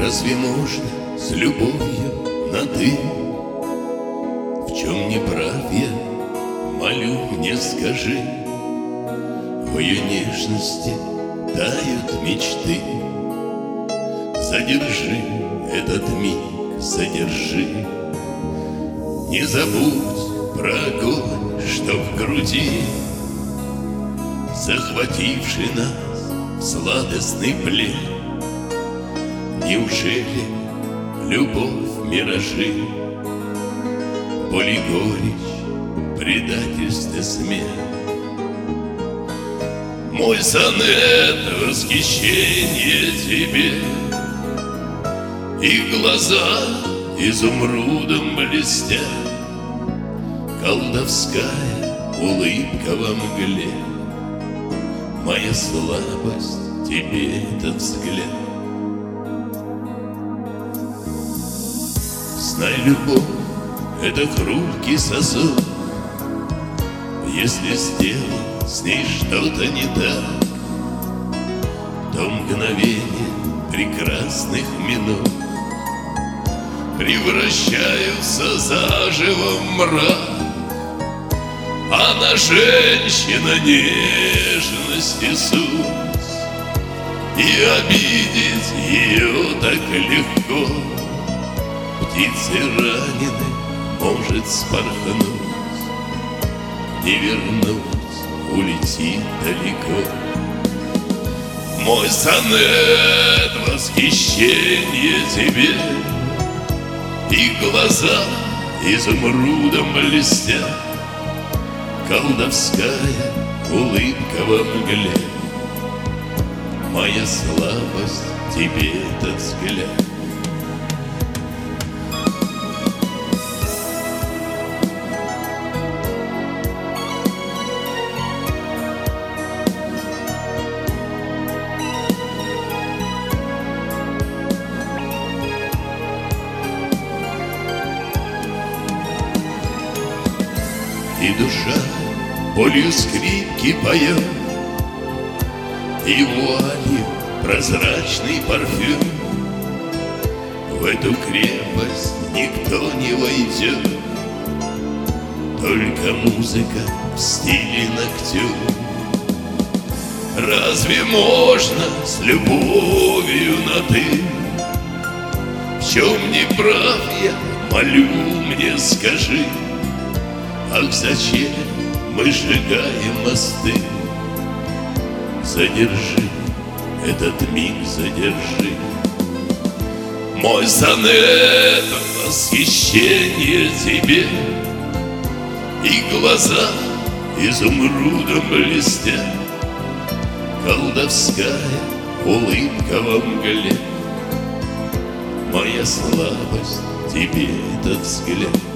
Разве можно с любовью на «ты»? В чем не прав я, молю, мне скажи. В ее нежности тают мечты. Задержи этот миг, задержи. Не забудь про огонь, что в груди, захвативший нас в сладостный плен. Неужели любовь миражи, боль и горечь, предательство, смерть? Мой сонет — восхищение тебе, и глаза изумрудом блестят, колдовская улыбка во мгле. Моя слабость — тебе этот взгляд. Знай, любовь — это хрупкий сосуд. Если сделал с ней что-то не так, то мгновение прекрасных минут превращаются заживо в мрак. Она женщина, нежность Иисус, и обидеть ее так легко. Птицы ранены, может спорхнуть, не вернуть, улетит далеко. Мой сонет — восхищение тебе, и глаза изумрудом блестят, колдовская улыбка во мгле. Моя слабость — тебе этот взгляд. И душа болью скрипки поет, и вуалью прозрачный парфюм. В эту крепость никто не войдет, только музыка в стиле ноктюрн. Разве можно с любовью на «ты»? В чем не прав я, молю, мне скажи. Ах, зачем мы сжигаем мосты? Задержи этот миг, задержи. Мой сонет — восхищение тебе, и глаза изумрудом блестят, колдовская улыбка во мгле. Моя слабость — тебе этот взгляд.